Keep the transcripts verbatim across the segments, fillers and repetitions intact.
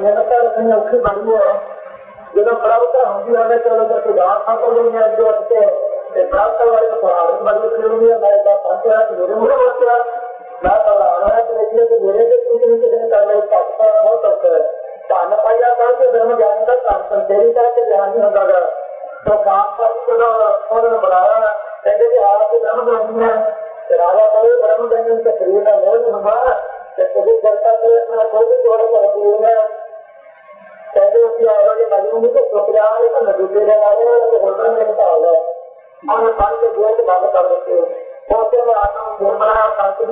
ਮਿਹਨਤ ਕਰਨੀ ਔਖੀ ਬਣੀ ਹੈ। ਜਦੋਂ ਪ੍ਰਾਪਤ ਹੁੰਦੀ ਹੈ ਚਲੋ ਜਦ ਸੁਧਾਰ ਸਾਕੋ ਦੁਨੀਆ ਜੋ ਅੱਤੇ ਤੇ ਪ੍ਰਾਪਤ ਵਾਲੇ ਸੁਧਾਰ ਬਦਲ ਕਰਨੀ ਹੈ। ਮੈਂ ਤਾਂ ਪਾਸਿਆ ਮੇਰੇ ਮੂਹਰੇ ਬੋਲਿਆ ਮੈਂ ਤਾਂ ਆਣਾ ਹੈ ਕਿ ਜੇ ਮੇਰੇ ਤੇ ਕੁਝ ਨਹੀਂ ਕਿਸੇ ਨੇ ਕਰਨਾ ਤਾਂ ਬਹੁਤ ਔਖਾ ਹੈ। ਧੰਨ ਪਾਇਆ ਕਰਕੇ ਧਰਮ ਗਿਆਨ ਦਾ ਧੰਨ ਤੇਰੀ ਕਰਕੇ ਗਿਆਨ ਨਹੀਂ ਹੁੰਦਾ ਗਾ। तो काम का उन्होंने बनाया कहते कि आप ब्रह्म ज्ञानी है राजा करे ब्रह्म ज्ञानी उनके शरीर में मोह नहीं होगा कभी करता तो अपना कोई भी जोड़ करती है कहते उसकी आरोग्य मजबूत तो प्रक्रिया तो नजूते लगाए तो होटल में निकल होगा और पानी के जुए से बात कर देते हैं उससे में आता हूँ घर बना शांति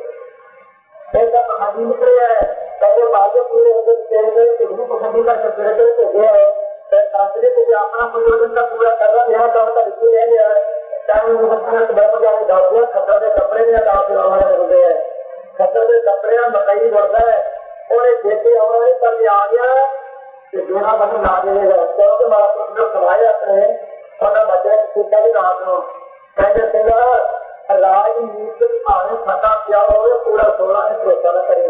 नहीं ऐसा पसंदी निकले है पहले बातें पूरे होते तेरे कितनी पसंदी का चक्कर तो गया है शास्त्री को अपना प्रयोजन का पूरा कर रहा यहाँ का होता लिखी रह गया है चाहे ब्रह्म ज्ञानी डाल दिया खतर के कपड़े में डाल के हमारे होते हैं खतर के कपड़े में मकई बढ़ता है और एक खेती हमारे पर आ गया कि जोड़ा बन ना देगा क्योंकि महापुरुष समाये जाते हैं और बच्चे सीखा भी रात को कहते थे राजनीति आने फटा क्या हो पूरा सोलह ने प्रोत्साहन करें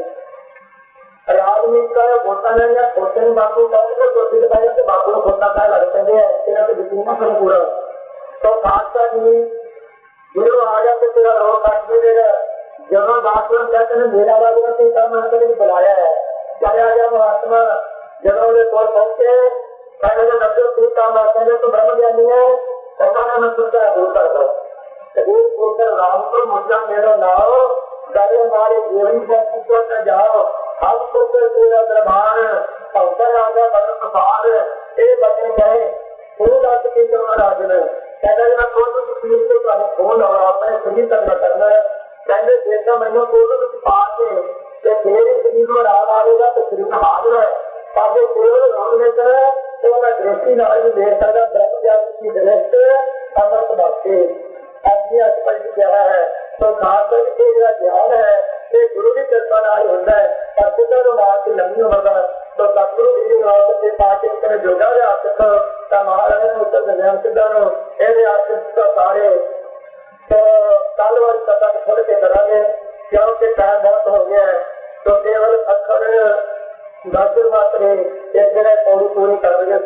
राजनीति का होता नहीं या होते नहीं बापू कहते तो फिर पहले तो बापू को होता क्या लगते हैं तेरा तो बिल्कुल कर पूरा तो खासकर नहीं गुरु आ गया तो तेरा रोग काट देगा जब बापू कहते हैं मेरा बाबू ने काम करके बुलाया है चाहे आ गया महात्मा जब उन्हें कोई पहुंचे पहले तो डॉक्टर ठीक काम आते हैं तो ब्रह्म ज्ञानी है उन्होंने मैं सोचा है गुरु कर दो कबीर सोचकर राम को मुझे मेरा लाओ चाहे हमारे जीवन से न जाओ हम तो तेरा दरबार अवसर आ गया बड़ प्रसार ये बच्चे कहे खून दस की राज ने कहना जरा खुद तस्वीर से तुम्हें खून और अपने शरीर तक न करना है कहते देखा मैंने खुद पा के फिर ही शरीर में राग आएगा तो शरीर हाजिर है ताकि केवल राम ने कहा तो वह दृष्टि नाल भी देख सकता ब्रह्म ज्ञान की दृष्टि अमृत बख्शे ऐसी अस्पष्ट क्या है तो खास करके जो ज्ञान है ये गुरु की कृपा नाल होता है पर खुदा नु मार के लंबी होगा तो सतगुरु जी नाल के पाके कने जोड़ा जा सकता ता महाराज ने उत्तर ज्ञान सिद्धा नु एरे आशिष सारे तो कल वाली कथा छोड़ के करांगे क्योंकि टाइम बहुत हो गया है तो केवल अक्षर दस मात्र एक जगह पूरी पूरी कर रहे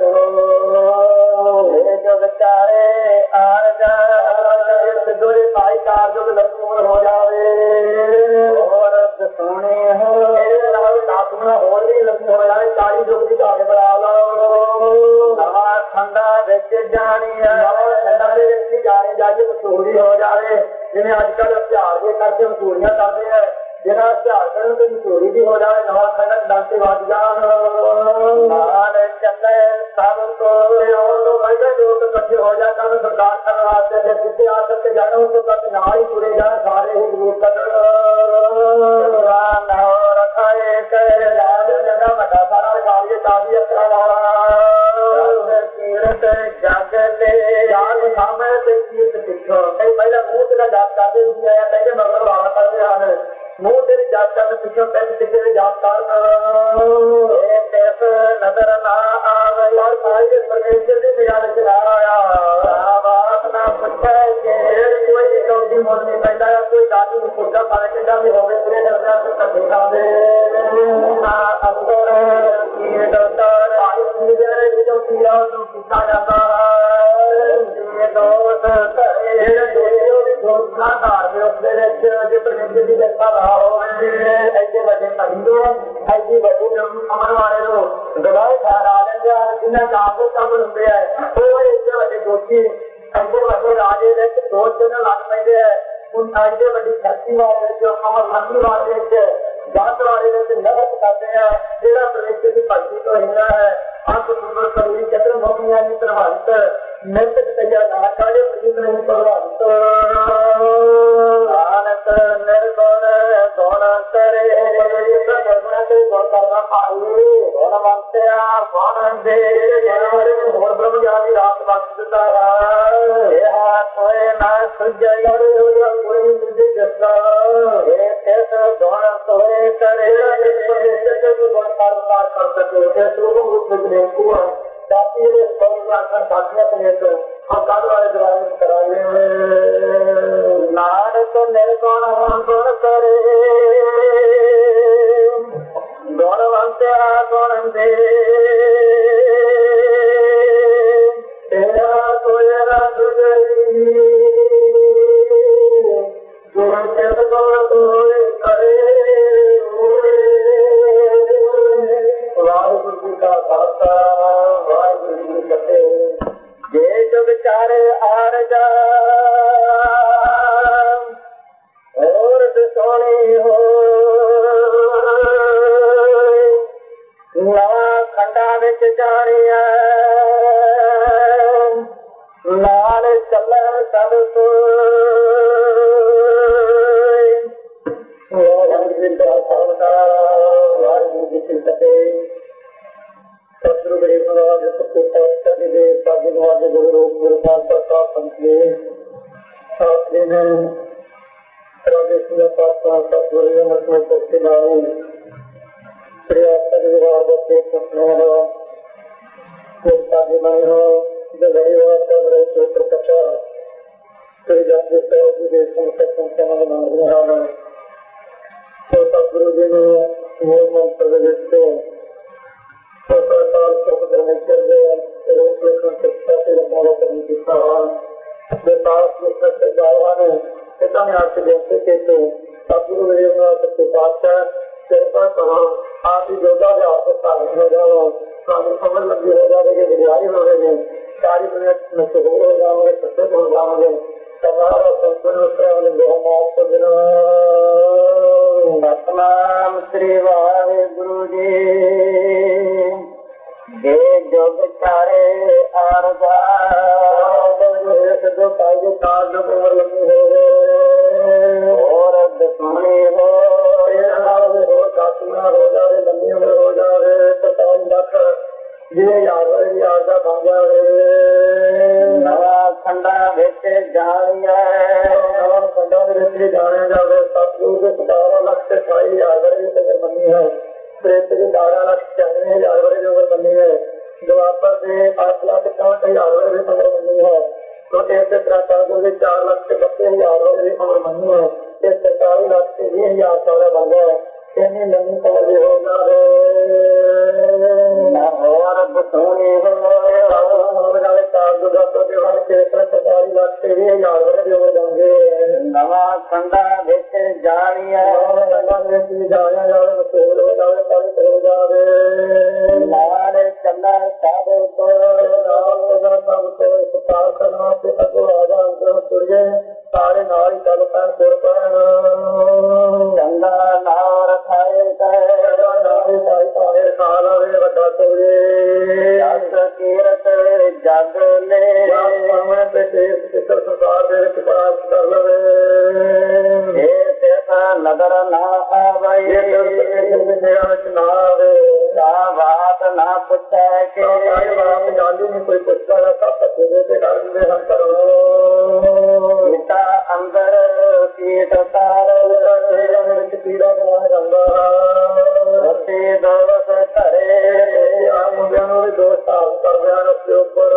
सुनो जो बेचारे आर जा सिद्धोरे पाई कार जो लक्ष्मण हो जावे और सोने हो नाथुना हो नहीं लक्ष्मण हो जाए चाली जो भी आगे बढ़ा लो नवा ठंडा बेच जानी है ठंडा दे व्यक्ति जाने जाइए तो चोरी हो जाए जिन्हें आजकल प्यार के करके हम चोरियां करते हैं जिन्हें प्यार करने से चोरी भी हो जाए नवा खंडक डांटे बाज जान चले सब को लोग इकट्ठे हो जाए कल सरकार करवाते थे कितने आ सकते जानो तो कभी ना ही पूरे जाए सारे ही ग्रुप रखाए लाल जगह बड़ा सारा कार्य चाबी अपना कीरत जग ले यार सामने से कीर्त दिखो कई पहले मुंह से जात करते दुनिया या पहले मगर बात करते हैं मुंह तेरी जात करने पीछे पैसे तेरे जात कर एक ऐसे नजर ना आवे और सारे परमेश्वर की निगाह से आया बात ना पूछे के कोई कौड़ी मोड़ नहीं पैदा कोई दादी को पूछा पाने के डाल हो गए तेरे दरबार से कर देखा दे ना अंदर की डॉक्टर आई निगरे जो किया तो पूछा जाता ये दोस्त ये जो दोस्त का कार्य मेरे जो परमेश्वर की देखा रहा हो ऐसे बड़े हिंदू ऐसी बड़ी अमर वाले लोग गवाए ठहरा लेंगे जिन्हें जागो तब होते हैं तो ऐसे बड़े दोषी ऐसे बड़े राजे ने दोस्त ने लग पैदे हैं उन ऐसे बड़ी शक्ति वाले जो अमर लंबी वाले जात वाले ने नगत करते हैं तेरा परमेश्वर की भक्ति तो हिंदा है आप शरीर चक्र मोहिया नहीं प्रभावित नृत्य तैयार ना कार्य प्रीत नहीं प्रभावित आनंद निर्गुण गुण करे निर्गुण से गुण करना पाए गुण बनते आप गुण दे और ब्रह्म ज्ञानी रात बख्शता है कोई ना सुजय कोई मुझे जैसा कैसे गुण सोए करे गुण कार कर सके रूप में हुआ ताकि ये कर साथिया समेत हम काल वाले द्वारा कराए नानक निर्गुण गुण करे गुणवंत ਕੌਣ ਦੇ ਤੇਰਾ ਕੋਈ ਰੰਗ ਗਈ ਗੁਰੂ ਤੇਰੇ ਕੋਲ ਕੋਈ ਕਰੇ ਵਾਹਿਗੁਰੂ ਜੀ ਕਾ ਖਾਲਸਾ ਵਾਹਿਗੁਰੂ ਜੀ ਕੀ ਫਤਿਹ। ਜੇ ਜਗ ਚਾਰੇ ਆਰਜਾ ਹੋਰ ਸੋਹਣੀ ਹੋ ਨਾ ਖੰਡਾ ਵਿੱਚ ਜਾਣੀਆਂ ਨਾਲ ਚੱਲਣ ਸਭ ਕੋਈ ਵਾਹਿਗੁਰੂ ਜੀ ਕਾ ਖਾਲਸਾ ਵਾਹਿਗੁਰੂ ਜੀ ਕੀ ਫਤਿਹ। ਸਤਿਗੁਰੂ ਗਰੀਬ ਨਵਾਜ ਸਤਿਗੁਰੂ ਸਤਿ ਦੇ ਸਾਜਿ ਨਵਾਜ ਗੁਰੂ ਰੂਪ ਗੁਰੂ ਸਾਹਿਬ ਦਾ ਸੰਤੇ ਸਾਥੀ ਨੇ ਪ੍ਰਦੇਸ਼ ਦਾ ਪਾਸਾ ਸਤਿਗੁਰੂ ਦੇ ਮਤਲਬ ਤੋਂ ਨਾਲ ਪ੍ਰਿਆ ਸਤਿਗੁਰੂ ਦਾ ਤੇ ਸੁਣੋ ਕੋਈ ਸਾਜੇ ਬਣੇ ਹੋ ਜੋ ਬੜੀ ਵਾਰ ਕਰ ਰਹੇ ਸੋਤਰ ਕਥਾ ਤੇ ਜਦ ਦੇ ਦੇ ਸੰਕਟ ਸੰਸਾਰ ਨਾਲ ਹਨ ਸੋ ਸਤਿਗੁਰੂ ਜੀ ਨੇ ਮੋਹ ਮੰਤਰ ਦੇ ਵਿੱਚ ਸਰਕਾਰ ਸੁਖਦਰ ਨਿਕਲ ਗਏ ਰੋਕ ਲਖਣ ਸਿੱਖਾ ਤੇ ਰਮਾਲਾ ਕਰਨ ਦੀ ਸਹਾਰ ਦੇ ਪਾਸ ਵਿੱਚ ਸੇ ਗਾਵਾਂ ਨੇ ਇਦਾਂ ਨੇ ਆਪ ਦੇ ਕੇ ਤੇ ਸਤਿਗੁਰੂ ਜੀ ਨੇ ਸੱਚੇ ਪਾਤਸ਼ਾਹ ਕਿਰਪਾ ਕਰੋ ਆਪ ਹੀ ਜੋਗਾ ਦੇ ਆਪ ਸਾਥ ਹੋ ਜਾਓ ਸਾਨੂੰ ਸਮਝ ਲੱਗੀ ਹੋ ਜਾਵੇ ਕਿ ਵਿਦਿਆਰੀ ਹੋ ਰਹੇ ਨੇ ਸਾਰੀ ਦੁਨੀਆ ਵਿੱਚ ਮਸ਼ਹੂਰ ਹੋ ਜਾਵਾਂਗੇ ਪ੍ਰਸਿੱਧ ਹੋ ਜਾਵਾਂਗੇ તમારો સંપૂર્ણ પ્રેમ બહુમાન સદનો સતનામ શ્રી વાહેગુરુ જી જે જોગ ચારે આરગા જો કાયદે કાળ ન ઉમર લંબી હોવે और दुश्मनी हो हो कातना हो जावे लंबी उम्र हो जावे पचास लाख ये यार यार का बन जावे नवा खंडा ਵਿੱਚ ਜਾਣਿਆ ਨਵਾਂ ਖੰਡਾ ਦੇ ਵਿੱਚ ਜਾਣਿਆ ਜਾਵੇ ਸਤਿਗੁਰੂ ਦੇ ਸਤਾਰਾਂ ਲੱਖ ਤੇ ਅਠਾਈ ਹਜ਼ਾਰ ਵਰਗੇ ਉਮਰ ਮੰਨੀ ਹੈ ਪ੍ਰੇਤ ਦੇ ਬਾਰਾਂ ਲੱਖ ਚੌਰਾਨਵੇਂ ਹਜ਼ਾਰ ਵਰਗੇ ਉਮਰ ਮੰਨੀ ਹੈ ਦੁਆਪਰ ਦੇ ਅੱਠ ਲੱਖ ਚੌਂਹਠ ਹਜ਼ਾਰ ਵਰਗੇ ਉਮਰ ਮੰਨੀ ਹੈ ਛੋਟੇ ਤੇ ਤ੍ਰੇਤਾ ਦੇ ਚਾਰ ਲੱਖ ਤੇ ਬੱਤੀ ਹਜ਼ਾਰ ਵਰਗੇ ਉਮਰ ਮੰਨੀ ਹੈ ਤੇ ਸਰਤਾਲੀ ਲੱਖ ਤੇ ਵੀਹ ਹਜ਼ਾਰ ਚੌਰਾ ਬਣ ਗਿਆ ਇੰਨੀ ਲੰਮੀ ਉਮਰ ਦੇ ਹੋ ਜਾਵੇ ਨਾ ਹੋਰ ਬਸੋਣੀ ਹੋਵੇ ਨਾਲੇ ਚਾਰ ਦੋ ਦਸ ਦੇ ਵਾਲੇ ਤੇ ਸਰਤਾਲੀ ਲੱਖ ਤੇ ਵੀਹ ਹਜ਼ਾਰ ਵਰਗੇ ਉਮਰ ਬਣ ਗਏ ਨਵਾਂ ਖੰਡਾ ਵਿੱਚ ਜਾਣੀਆਂ ਨਵਾਂ ਵਿੱਚ ਜਾਣਿਆ ਜਾਵੇ ਮਸ਼ਹੂਰ ਹੋ ਜਾਵੇ ਪੜ੍ਹ ਹੋ ਜਾਵੇ ਨਾਲ ਚੱਲਣ ਸਭ ਕੋ ਨਾਲ ਸਭ ਕੋ ਸਤਾਰ ਕਰਨਾ ਤੇ ਅਗੋ ਆਜਾ ਅੰਦਰ ਤੁਰੇ ਸਾਰੇ ਨਾਲ ਹੀ ਚੱਲ ਪੈਣ ਤੁਰ ਪੈਣ ਚੰਗਾ ਨਾਮ ਰਖਾਏ ਤੇ ਨਾਮ ਸਾਈ ਪਾਏ ਖਾ ਲਵੇ ਵੱਡਾ ਤੋਰੇ ਜਸ ਕੀਰਤ ਜਗ ਲੈ ਸਾਹਮਣੇ ਤੇ ਸਿੱਖਰ ਸੰਸਾਰ ਦੇ ਵਿੱਚ ਪ੍ਰਾਪਤ ਕਰ ਲਵੇ ਇਹ ਤੇਰਾ ਨਦਰ ਨਾ ਆਵੇ ਇਹ ਮੇਰਾ ਵਿੱਚ ਨਾ ਆਵੇ ਤਾਂ ਬਾਤ ਨਾ ਪੁੱਛੇ ਕਿ ਇਹ ਬਾਤ ਜਾਂਦੀ ਨਹੀਂ ਕੋਈ ਪੁੱਛਦਾ ਨਾ ਸਭ ਤੇਰੇ ਤੇ ਕਰ ਦਿੰਦੇ ਹਨ ਕਰੋ ਇਤਾ ਅੰਦਰ ਕੀਟ ਤਾਰ ਤੇਰਾ ਵਿੱਚ ਪੀੜਾ ਬਣਾ ਜਾਂਦਾ ਅਤੇ ਦੋਸਤ ਧਰੇ ਆ ਮੁੰਡਿਆਂ ਨੂੰ ਵੀ ਦੋਸਤ ਹਾਲ ਕਰਦੇ ਹਨ ਉਸਦੇ ਉੱਪਰ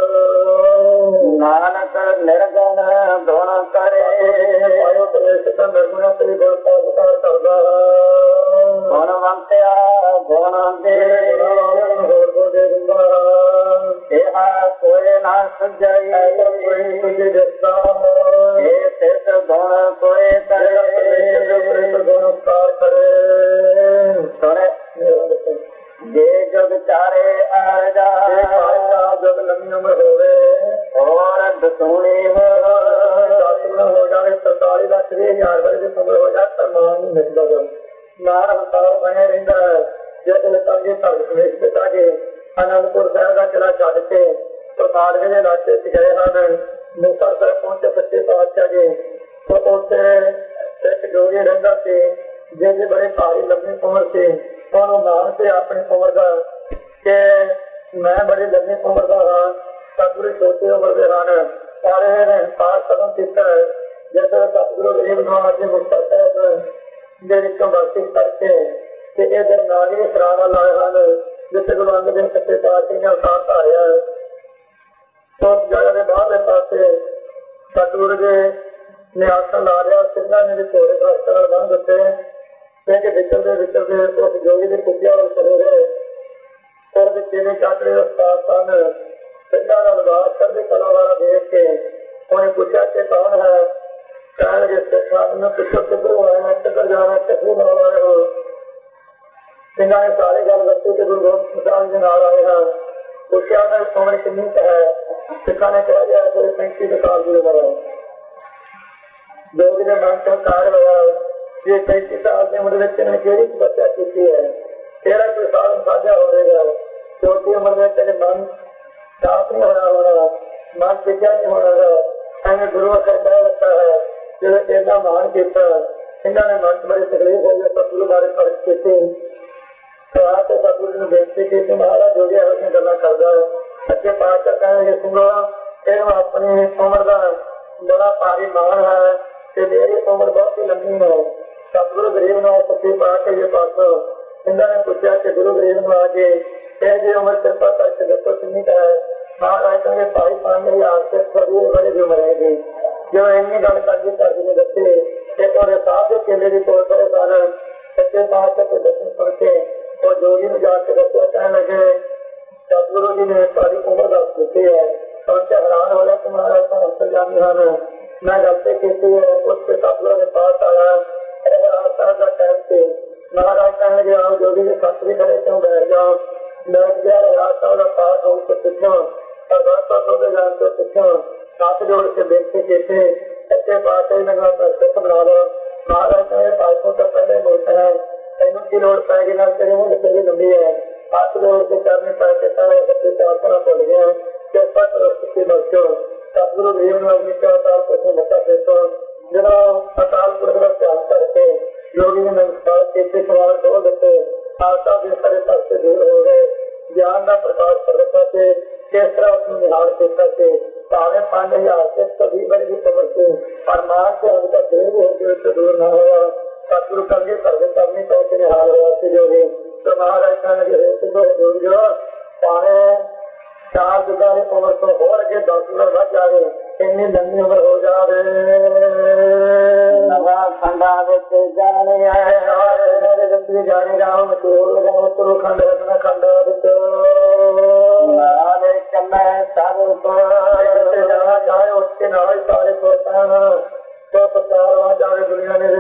ਨਾਨਕ ਨਿਰਗੁਣ ਗੁਣ ਕਰੇ ਆਇਓ ਪ੍ਰਵੇਸ਼ ਤਾਂ ਨਿਰਗੁਣਾ ਤੇ ਗੁਣ ਦਾ ਵਿਚਾਰ ਕਰਦਾ ਗੁਣਵੰਤਿਆ ਗੁਣ ਦੇ ਹੋਰ ਕੋ ਦੇ ਦਿੰਦਾ ਇਹ ਕੋਈ ਨਾ ਸਜਾਈ ਕੋਈ ਤੁਝੇ ਦਿੱਤਾ ਇਹ ਤਿਸ ਗੁਣ ਕੋਈ ਕਰੇ ਗੁਣ ਕਾਰ ਕਰੇ ਸੁਣੇ ਜੇ ਜਗ ਚਾਰੇ ਆ ਜਾ ਜਗ ਲੰਮੀ ਉਮਰ ਹੋਵੇ और दसोने हो जाए सरकारी लाख भी हजार वर्ग उम्र हो जाए तो मान नहीं मिलता नार हताव बने रहता है जब तंगे धर्मेश पिता के आनंदपुर साहब का किला छड़ के प्रताड़वे के इलाके से गए हैं मुक्तसर साहब पहुंचे सच्चे पातशाह जी तो उसे एक जोगी रहता से जिन्हें बड़े भारी लंबी उम्र से उन्होंने नाम से अपनी उम्र का कि मैं बड़ी लंबी उम्र का हाँ सतगुरु छोटे उम्र के ਹਨ ਸਾਰੇ ਨੇ ਸਾਰ ਕਦਮ ਕੀਤਾ ਜਦੋਂ ਸਤਗੁਰੂ ਗਰੀਬ ਨਵਾਜ ਜੀ ਮੁਕਤਸਰ ਸਾਹਿਬ ਦੇ ਵਿੱਚ ਕੰਵਰਤੀ ਕਰਕੇ ਤੇ ਇਹਦੇ ਨਾਲ ਹੀ ਸਰਾਵਾ ਲਾਏ ਹਨ ਜਿੱਥੇ ਗੁਰੂ ਅੰਗਦ ਦੇਵ ਸੱਚੇ ਪਾਤਸ਼ਾਹ ਨੇ ਅਵਤਾਰ ਧਾਰਿਆ ਉਸ ਜਗ੍ਹਾ ਦੇ ਬਾਹਰਲੇ ਪਾਸੇ ਸਤਗੁਰੂ ਜੀ ਨੇ ਆਸਣ ਲਾ ਲਿਆ ਸਿੰਘਾਂ ਨੇ ਵੀ ਘੋੜੇ ਦਾ ਅਸਰ ਬੰਨ ਦਿੱਤੇ ਤੇ ਵਿਚਰਦੇ ਵਿਚਰਦੇ ਉਸ ਜੋਗੀ ਦੇ ਪੁੱਜਿਆ ਵੱਲ ਚਲੇ ਗਏ चेले चाकरे उस्ताद सन पिंडा का उदास चढ़दी कला वाला देख के उन्हें पूछा कि कौन है। कहने लगे सिखान में पिछले किधर आए हैं किधर जा रहे हैं किसको बना रहे हो। सिंघा ने सारे गल दसी कि गुरु गोबिंद सिंह जी नाल आए हैं। पूछा उन्हें उम्र कितनी है। सिखा ने कहा गया कोई पैंती साल की उम्र है। जोगी ने मन को कार होया ये पैंती साल की उम्र में तेने केड़ी तपस्या की है तेरा कोई साधन साझा होगा। छोटी उम्र में तेरे मन साफ नहीं होना होना मन पिछा नहीं होना। एवं गुरु अखर कह रखा है जो इतना महान किया इन्होंने मन बड़ी तकलीफ हो गई सतगुरु बारे परिचय थे तो आपको सतगुरु ने बेनती की महाराज जो भी अपनी गल्ला करता है अच्छे पास कहने सुनो यह अपनी उम्र का बड़ा भारी मान है कि मेरी उम्र बहुत ही लंबी है। सतगुरु गरीब ने सच्चे पा के ये पास इन्होंने पूछा कि गुरु गरीब ने आके यह उम्र कृपा करके दसो कितनी है। महाराज कहेंगे भाई पांच हजार से सभी बड़े जो मरेगी जो इन्नी गल करके कर ने दसे एक और साहब के केले की तौर पर कारण सच्चे पातशाह के दर्शन करके और जोगी ने जाकर दसिया कहने लगे सतगुरु जी ने सारी उम्र दस दी है उनसे हैरान हो रहा तुम्हारा अंतर्जामी हन मैं गलती की है उसके सतगुरु के पास आया टाइम से महाराज कहने लगे आओ जोगी ने शास्त्री खड़े क्यों बैठ जाओ बैठ गया रास्ता पास हो उसको पूछो और जान को पूछो हाथ जोड़ के देखते कहते अच्छे बात है मैं सिख बना लो। महाराज कहे पासों तो पहले बोलते हैं तेन की लोड़ पैगी ना तेरे मुंह तेरी लंबी है हाथ जोड़ के करने पैसे प्रार्थना भुल गया कृपा करो किसी बच्चों सतगुरु देव ने अपनी अवतार को बता देते जो अकाल पुरख का ध्यान करके योगी ने नमस्कार के सवाल खोल देते आस्था के सारे पास से दूर हो गए ज्ञान का प्रकाश प्रगटा से किस तरह उसने निहार देखा से साढ़े पांच हजार से सभी बड़ी की खबर से और मां से उनका देर हो गया से दूर न होगा सतगुरु करके सर्वे करनी पैसे निहार हुआ से जो भी तो महाराज कहने दूर जो साढ़े चार दुकाने उम्र तो हो रहे दस उम्र बढ़ जा रहे इतनी लंबी उम्र हो जा रहे खंडा जाने जाने राम तो खंड रखना खंडा सारे जाए उसके नाल सारे तो प्रचार वहां जाए दुनिया ने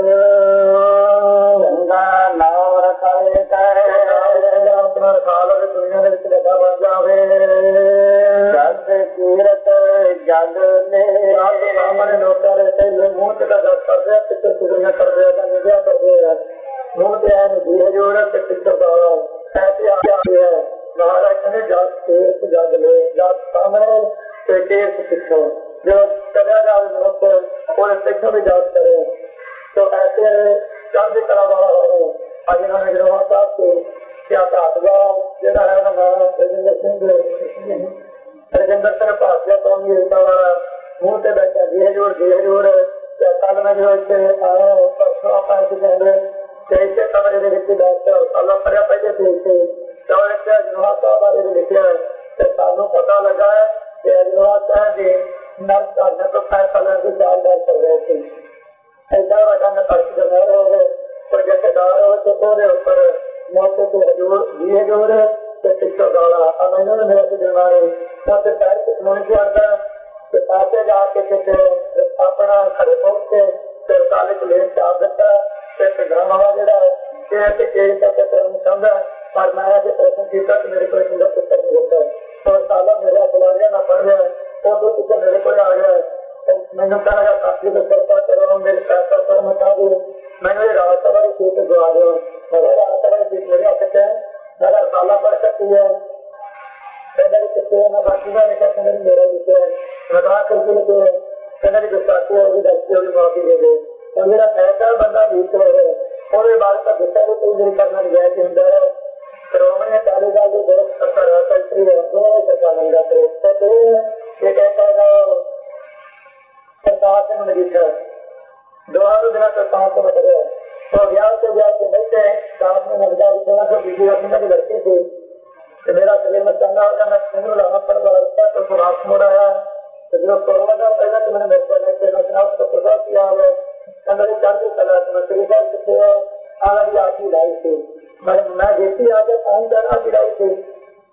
गंगा नाव रखाए अपना रखा लो दुनिया ने बड़ा बन जावे जग कीरत जग ने सामने लोग मुंह से कर रहे पिछले दुनिया कर रहे निजा कर रहे मुंह से धीरे जोड़ के पिछले ऐसे आगे है महाराज ने जात तीर्थ जग ले जात सामने तीर्थ पिछो जो चला जाए और पिछो भी जात करे तो ऐसे चंद तरह वाला हो आज इन्होंने गिरोह साहब को क्या कहा जेड़ा है ना रजिंदर सिंह रजिंदर सिंह भाटिया तो वाला मुंह से बैठा धीरे जोड़ धीरे जोड़ या कल में जो आए परसों आप कैसे कमरे के बैठ कर सालों पर पहले थे अजनवा साहब बारे लिखा है सानू पता लगा है कि अजनवा साहब जी नर्स करने तो फैसला की चाल बार कर रहे थे ऐसा वजह में खर्च करने हो गए और जैसे दार हो तो पूरे ऊपर मौके से हजूर दिए जोड़ तो पिछो गाला अब इन्होंने मेरे को जमाए तो पैर कुछ नहीं किया तो पासे जाके अपना खड़े पहुंच के फिर काले को ले चाप दिता फिर घर वाला जरा समझा पर मैं प्रश्न किया कि मेरे को पुत्र नहीं होता तो साला मेरा बुलाया ना पड़ गया वो दो पुत्र मेरे को आ गया तो मैंने कहा काफी तो करता करो मेरे पैसा पर मचा दो मैंने रास्ता वाली सीट गवा दो मगर रास्ता वाली सीट मेरे हाथ है मगर साला पड़ सकती है बाकी मेरा विषय मजाक करके लेके कहना गुस्साती है वो गलती होगी माफी दे दो और मेरा ऐसा बंदा बीच है और बात का गुस्सा भी कोई मेरी करना नहीं गया कि श्रोमणी अकाली दल की बहुत सेक्रेटरी है दोनों सरकार बन जाते ये कहता है सरकार से मैंने लिखा दोनों दिन सरकार से बदले तो ब्याह से ब्याह से बैठे साथ में नजर दोनों को बीजी रखने की लड़की थी तो मेरा शरीर में चंगा होगा मैं सुनू लाना पड़ रहा तो सुराख मोड़ आया तो जो कोरोना का पहले तो मैंने मेरे को रचना उसको प्रसार किया है अंदर चार कला कितने आगे आती लाई थी मैं मैं देखती आगे पानी जाना की लाई थी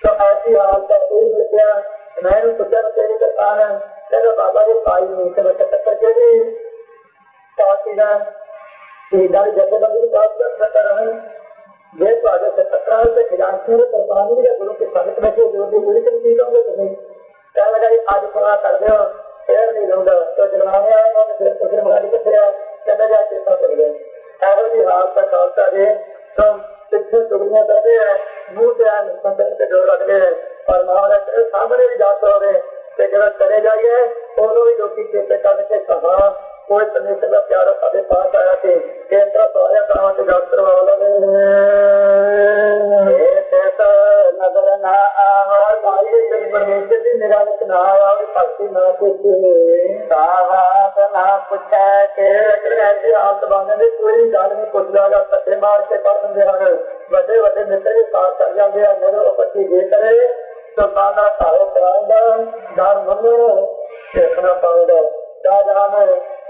तो ऐसी हालत कोई मिल गया मैंने सोचा तेरी किसान है तेरा बाबा जी पाई नहीं तो टक्कर के भी पार्टी जथेबंदी की बात कर रहे ये तो आगे से टकरा से खजानची ने सरपानी या गुरु के संगत में जो जो गुरु की चीजों को तुम्हें क्या लगा आज पूरा कर दो फिर नहीं लूंगा तो जलवाने आएगा तो फिर तो फिर मगाड़ी के फिर चला जाए चेता कर गए ऐसा भी हाल तक खालसा दे तो पिछले टुकड़ियां करते हैं मुंह से आए संतन से जोड़ रखते हैं और महाराज सामने भी जाते हो रहे तो जब चले जाइए दोनों ही लोग चेते करके कहा कोई परमेश्वर का प्यारा साढ़े पास आया थे कैसा सारे काम से डॉक्टर वाला नजर न आवा परमेश्वर की निराश न आया भक्ति न ना पूछा के ऐसी हालत बने कोई गल नहीं पूछ जाएगा सत्ते मार के कर देंगे हैं बड़े बड़े मित्र के साथ कर जाते हैं मेरे पति जे करे तो खाना खाओ कराएगा दार मनो देखना पाएगा शाहजहां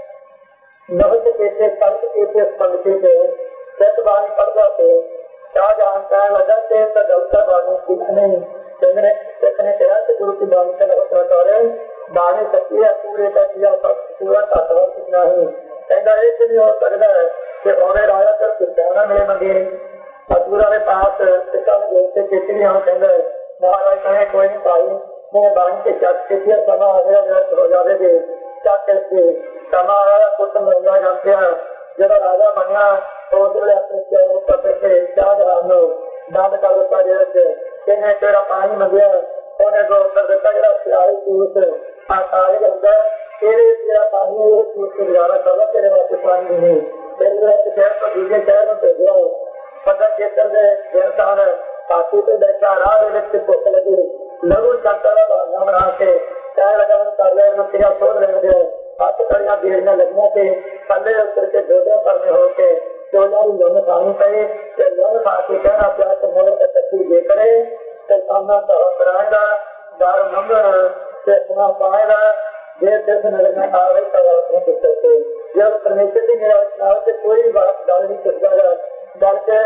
नवत केसे संत केसे पंडित के सतवाणी पढ़ता थे शाहजहां का लगा थे तो गलता बानी सीखने चंद्र देखने तेरा से गुरु की बाणी का नवत रहे बाणी सच्ची है पूरे का किया सब पूरा तात्वा सीखना ही कहना एक नहीं हो सकता है कि उन्हें राजा कर सुधारना मेरे मंदिर अधूरा में पास पिता में जैसे केतरी हम कहना महाराज कहे कोई नहीं पाई मैं बाणी के चक के समा आ गया व्यर्थ हो जावे थे चक के समा आया पुत्र रंगा जानते हैं जब राजा बनया तो उधर अपने ऊपर के शाहजहां दान का रूपा जैसे कहने तेरा पानी मंगया उन्हें को उत्तर देता जरा सियाही चूस आसारी अंदर तेरे तेरा पानी चूस के गुजारा करवा तेरे वास्ते पानी नहीं तेरे शहर को दूसरे शहर में भेजा पता क्षेत्र में इंसान काफी पे बैठा राह भूख लगी लघु संतारा भावना बना के चाय लगा कर ले तेरा छोड़ रहे हाथ कड़ियां बेड़ियां लगने से थले उतर के गोदे पर में होके चौधारी लोन खानी पड़े लोन खा के कहना प्यार से मोड़ का तस्वीर दे करे तो सामना तो कराएगा दार नंबर से सुना पाएगा देर देर से नजर में आ रही तब अपने पुत्र से जब परमेश्वर की मेरा चुनाव से कोई बात डाल नहीं कर जाएगा डाल के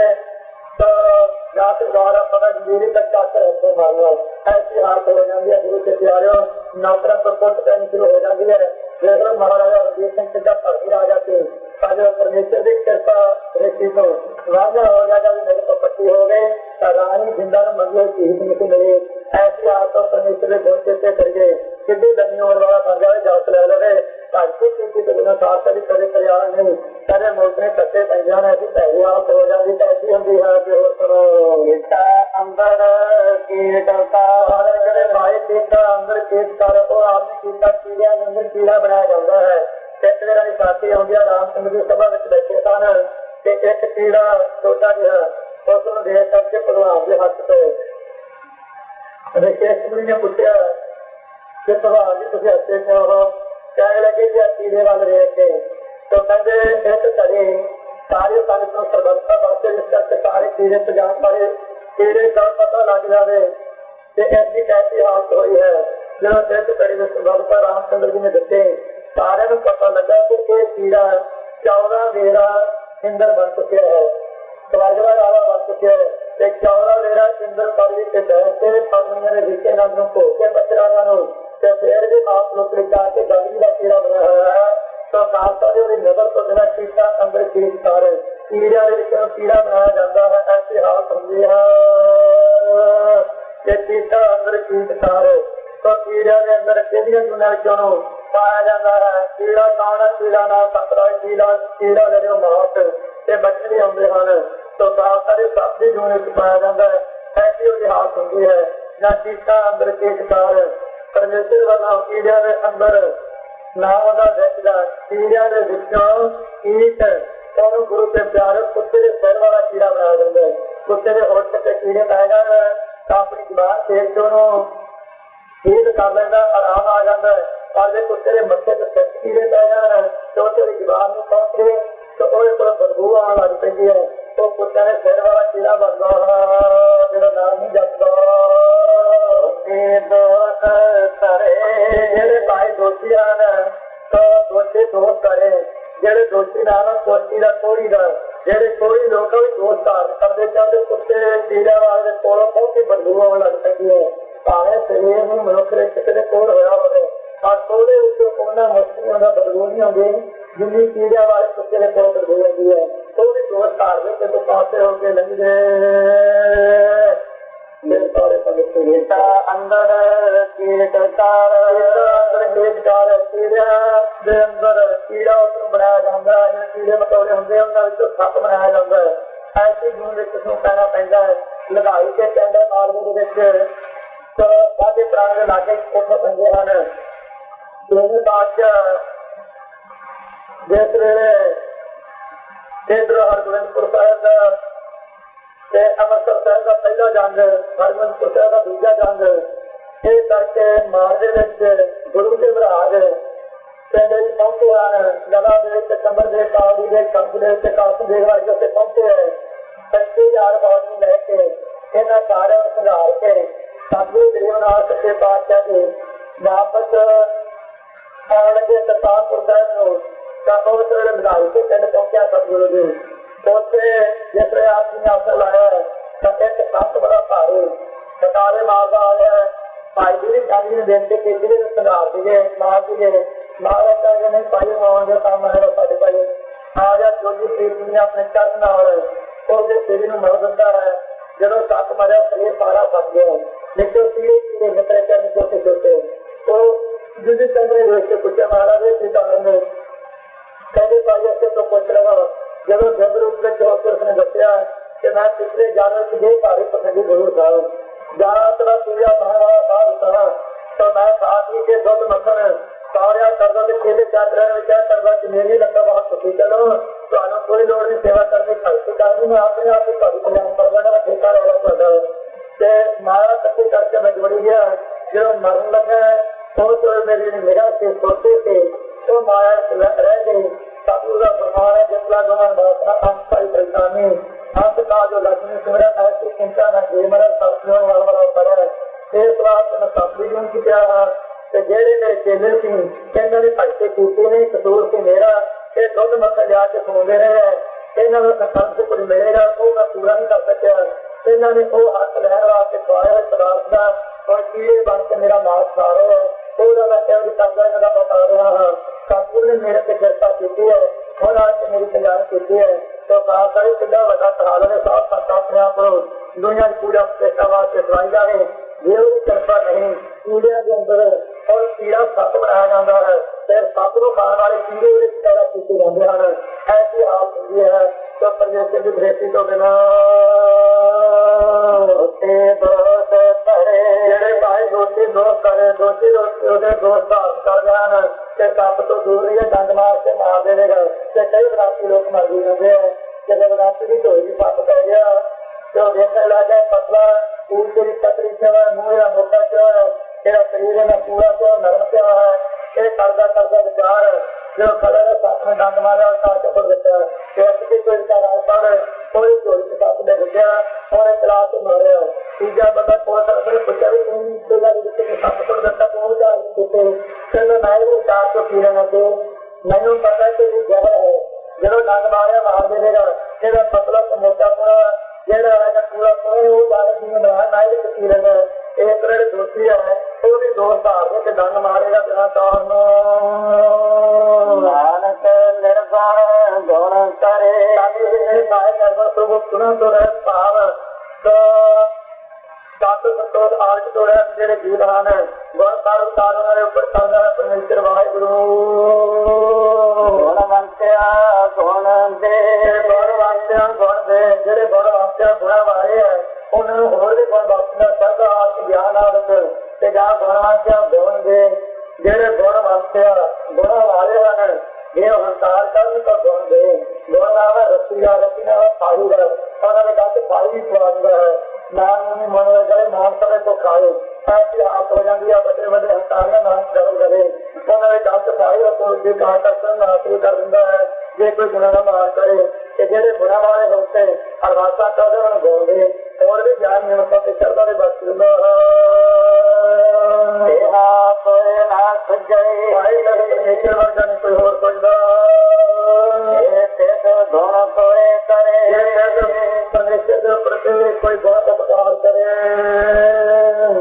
तो जात द्वारा पता मेरे तक जाकर रहते मारो ऐसी हालत हो जाती है गुरु से प्यारो नौकरा पर पोट करनी शुरू हो जाती है महाराजा रणजीत सिंह सिद्धा भर्ती आ जाते परमेश्वर की कृपा दृष्टि को राजा हो जाएगा मेरे को पट्टी हो गए रानी जिंदा मंदिर की हित मिले ऐसी हालतों परमेश्वर बहुत चेते करिए कितनी लंबी उम्र वाला बन जाए जात ले लगे ताकि किसी के बिना साथ कभी करे तैयार नहीं सारे मुल्क में कट्टे पै जाने ऐसी पहली हालत हो जाती ऐसी होती है कि और सुनो गीता अंदर कीट का भाई कीटा अंदर कीट कर वो आदमी कीटा कीड़ा अंदर कीड़ा बनाया जाता है मेरा साथी आਉਂਦਿਆ रामचंद्र की सभा में बैठे सन एक कीड़ा छोटा जहा उसको देख करके भगवान के हाथ पे ऋषेश्वरी ने पूछा कि भगवान जी तुम हंसे क्यों हो कहने लगे कि कीड़े वाल देख के तो कहते एक करे सारे संगतों सर्वथा वास्ते जिस करके सारे कीड़े तो जान पाए कीड़े का पता लग जाए ऐसी कैसी हालत हुई है जब एक कड़ी में सर्वथा रामचंद्र जी ने दसे सारे को पता लगा कि ये कीड़ा चौदह मेरा इंद्र बन चुके है स्वर्गवा वाला बन चुके है चौदह मेरा इंद्र पदवी के बैठे पदवियों ने विषय नंदों को के बचरा फिर भी आप लोग के गंदगी का कीड़ा बना हुआ है तो खालसा जी नजर तो मेरा कीटा अंदर कीट सारे कीड़ा कीड़ा बनाया जाता है ऐसी हालत होती है कीटा अंदर कीट सारे तो कीड़े के अंदर किहड़ियां चुनौतियां पाया जाता है कीड़ा कौन है कीड़ा ना खतरा कीड़ा कीड़ा जो मौत से बचने आते हैं तो सारे साथी जूने पाया जाता है ऐसी वो हालत होती है ना कीटा अंदर कीटकार परमेश्वर वाला कीड़े के अंदर ना वह देखता कीड़े के विचों कीट और गुरु के प्यारे कुत्ते के सिर वाला कीड़ा बनाया जाता है कुत्ते के होठ से कीड़े पाएगा अपनी जबान फेर दोनों कीट कर लेना आराम आ जाता है और जो कुत्ते मत्थे से कीड़े पै जाए तो तेरी जबान में पहुंचे तो वो बदबू आने लग पी है तो कुत्ते ने सिर वाला कीड़ा बनता जो नाम नहीं जपता जेड़े भाई दोषी आने तो दोषी दोष करे जेड़े दोषी ना दोषी का कोड़ी का जेड़े कोई लोग भी दोष करते चाहते कुत्ते कीड़ा वाले कोलों पहुंच के बदबू आने लग पी करती है भावे शरीर में मनुख के चित्त के कोल होया होवे पर कोले विचों उन्हां मुश्किलों दा बदबू नहीं आउंदी जिन्नी कीड़ियां वाले कुत्ते के कोल बदबू आउंदी है वो भी दोष धार दे के तो पासे होके लंघदे मेरे सारे पवित्र गीता अंदर कीटकार अंदर कीटकार कीड़ा दे अंदर कीड़ा उसनूं बनाया जांदा है जिहड़े कीड़े मकोड़े हुंदे उन्हां विचों सप बनाया जांदा है ऐसी गुण विच किसनूं कहना पैंदा है लगाई के कहंदा मार्ग दे विच तो साडे प्राण दे लागे उत्थे पंजे हन दोवें बादशाह जिस वेले इधर हरगोबिंदपुर साहिब दा ते अमृतसर साहिब का पहला जंग हरगोबिंदपुर साहिब का दूजा जंग इस करके मार दे विच गुरु के महाराज पिंड विच पहुंचे हैं गला दे ते कंबर दे कावड़ी दे कंब दे ते कासम दे वर्गे उत्ते पहुंचे हैं पच्ची हजार फौज नूं लैके इन्हां सारिआं नूं संघार के साधु गरीब नाथ सच्चे पातशाह जी वापस आउण लगे करतारपुर साहिब नूं तां उस वेले मधाई के पिंड पहुंचा सतगुरु जी उत्थे जिस वे आपने अवसर लाया तो एक सत बड़ा भारी बटाले मारदा आया भाई जी गांधी ने बेनती की संघार दीजिए मार दीजिए महाराज कहेंगे नहीं भाई आउणगे सामने है साडे भाई आ जा जोगी प्रीत ने अपने चरण नाल उसके सिर नूं मर दिंदा है जदों सत मरिया शरीर सारा फट गया निकल सीधे सीधे निकले कर छोटे छोटे तो जिस चंद्रे देख के पूछा महाराज पिता ने कहते भाई ऐसे तो पूछ लगा जब जब रूप में होकर उसने दसिया कि मैं पिछले जानवर की यही भारी पसंदी गुरु साहब जहाँ तेरा पूजा महाराज साहब था तो मैं साथ ही के दुध मक्खन सारे करदा के खेले चादर में क्या करदा कि मेरी लंका बहुत खुशी चलो तो आना कोई लोड़ नहीं सेवा करने खर्च करनी मैं अपने आप ही भारी कल्याण कर देना मैं ठेका वाला करदा ते मारा कट्ठी करके मैं जोड़ी गया जो मरन लगा तो तो मेरी निगाह से सोते थे तो माया रह गई सतगुरु का फरमान है जिसला गुमान बासना अंत पाई परेशानी अंत का जो लक्ष्मी सिमरन ऐसी चिंता न जे मरा सत्यों वाला वाला पड़ा इस बात में सतगुरु जी की क्या ते जेड़े मेरे चेले सी इन्हां ने भगते कीते ने कसूर से मेरा ये दुध मक्खन लिया के सुनते रहे इन्हां नूं संत कुछ मिलेगा वो मैं पूरा नहीं कर सकिया इन्हां ने वो हक लैण वास्ते खुआया है पदार्थ का और कीड़े बन के मेरा मांस खा रहे हैं ਉਹਦਾ मैं क्या करदा इन्हां बता रहा हाँ सतगुरु ने मेरे से कृपा की है और आज मेरी कल्याण की है तो बात है कितना बड़ा सवाल है साथ साथ अपने आप दुनिया की पूजा पेशा वास्ते दवाई जाए ये कृपा नहीं कीड़िया के अंदर और कीड़ा सत बनाया जाता है फिर सत को खाने वाले कीड़े पैदा किए जाते हैं ऐसी हालत होती है तो परमेश्वर की दृष्टि तो बिना दोषी दोस्त करे दोषी दोस्त कर जान सप तो दूर रही है डंग मार के मार देगा कई विरासी लोग मर भी जाते हैं जब विरासी की धोई भी सप पै गया तो देखने लग गया पतला फूल तेरी पतरी क्यों है मुंह या मोटा क्यों है तेरा शरीर है पूरा क्यों नरम क्यों है ये करदा करदा विचार जो खड़ा है साथ में डंग मारा और साथ चपड़ देता है फिर कोई विचार आ पड़ कोई जोड़ के साथ में गया और एक क्लास में मारे तीजा बंदा थोड़ा सा अपने पूछा भी तुम तो जारी जिससे के साथ चपड़ देता तो जा देते चलो मैं वो चार को पी लेना दे मैंने पता है कि ये जहर है जब डंग मारे मार देगा तेरा पतला तो मोटा पूरा जेड़ा है पूरा कोई वो जाने की में रहा ना ये पी लेना एक तरह दोषी है वो भी दोस्त हार के डंग मारेगा बिना तान नानक निर्वाण गुण करे निर्भर तो वो सुना तो रहे भाव तो सत संतोष आर्ज तो रहे जेड़े जीवन है गुण कर उतारने ऊपर चलना है परमेश्वर वाहिगुरु गुण वंत्या गुण दे गुण वंत्या गुण दे जेड़े गुण वंत्या गुण वाले है उन्होंने होर भी गुण वंत्या सरदा आत्म ज्ञान आदत ते जा गुण वंत्या गुण दे जेड़े गुण वंत्या गुण वाले हैं ये हंकार करने का गुण दे गुण आवे रस्सी या रस्सी ना पाई है उन्होंने कहा कि पाई स्वाद है नाम नहीं मन गए नाम करे तो खाए ऐसी हाथ हो जाती है बड़े बड़े हंकारियां नाम जरूर करे उन्होंने कहा कि भाई तो ये कहा करते हैं हासिल कर दिंदा है ये कोई गुना ना मार करे कि जेड़े गुना वाले होते अरवासा कर दे उन्हें बोल दे और भी ज्ञान मिलता के चलता है बस तेरा कोई ना सजाए भाई लगे नेचर वर्गा नहीं कोई और कोई दा ये तेरे गुण कोई करे परमेश्वर के प्रति कोई बहुत उपकार करे